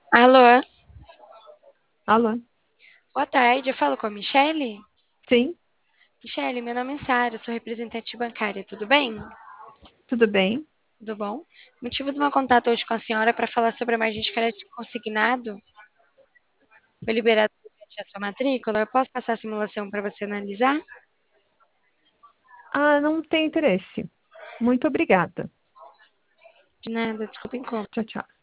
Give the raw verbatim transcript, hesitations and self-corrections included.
Alô, Alô? boa tarde, eu falo com a Michele? Sim, Michele, meu nome é Sara, eu sou representante bancária, tudo bem? tudo bem? Tudo bom? O motivo do meu contato hoje com a senhora é para falar sobre a margem de crédito consignado. Foi liberado durante a sua matrícula, eu posso passar a simulação para você analisar? Ah, não tem interesse. Muito obrigada. De nada, desculpa, encontro. Tchau, tchau.